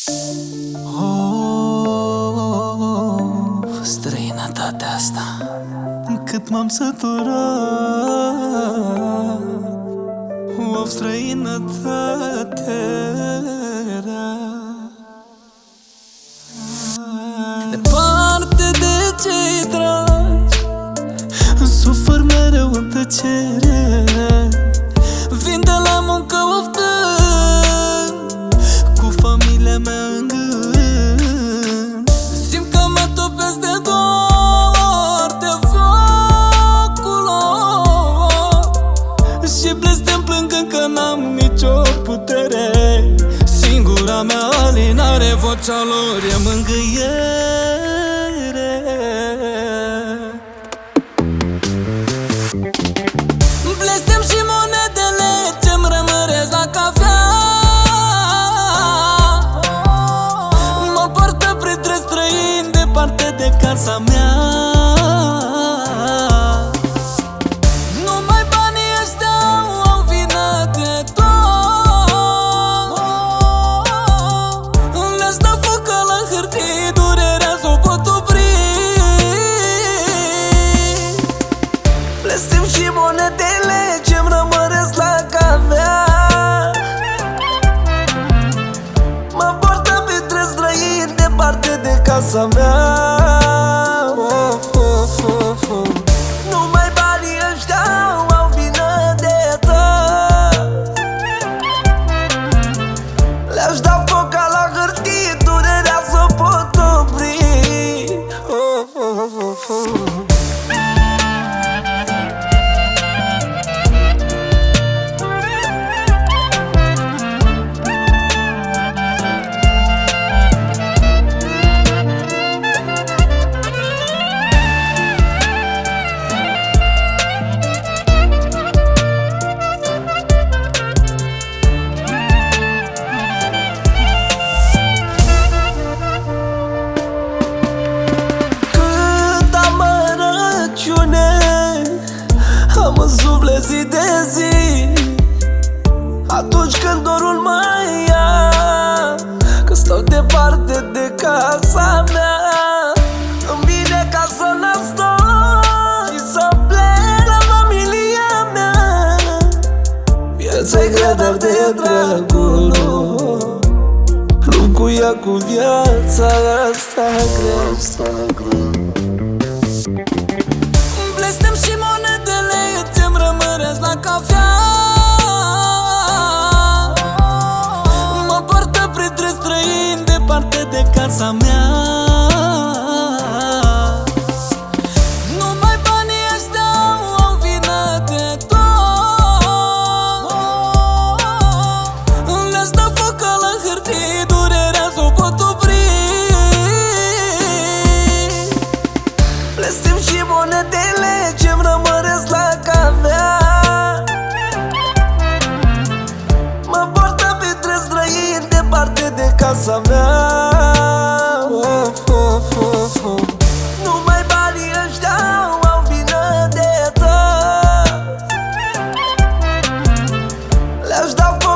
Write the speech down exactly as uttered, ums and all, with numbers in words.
Of, străinătatea asta, cât m-am săturat. Of, străinătate rea. Departe de cei dragi, sufăr mereu în tăcere. Vin de la muncă oftând, cu familia mea în gând. Simt că mă topesc de dor, de focul lor, și blestem plângând că n-am nicio putere. Singura mea alinare, vocea lor e mângâiere. Blestem și monedele ce-mi rămăresc la cafea. Mă poartă printre străini, departe de casa mea. Numai banii ăștia au vină de tot. Le-aș da foc la hârtii, durerea s-o pot opri. Blestem și monedele ce-mi rămăresc la cafea. Mă poartă printre străini, departe de casa mea. Of, of, of, of. Numai banii ăștia au vină de tot. Le-aș da foc la hârtie, durerea s-o pot opri. Of, of, of, of. Am în suflet zi de zi, atunci când dorul mă ia, că stau departe de casa mea. Îmi vine ca să las tot și să plec la familia mea. Viața-i grea, dar de dragul lor lupt cu ea, cu viața asta grea. Blestem și monedele ce-mi rămăresc la cafea. Mă poartă printre străini, departe de casa mea. Numai banii ăștia au vină de tot. Le-aș da foc la hârtie, durerea s-o pot opri. Blestem și monedele ce-mi rămăresc la cafea. Mă poartă printre străini, departe de casa mea. Of, of, of, of. Numai banii ăștia au vină de tot. Le-aș da foc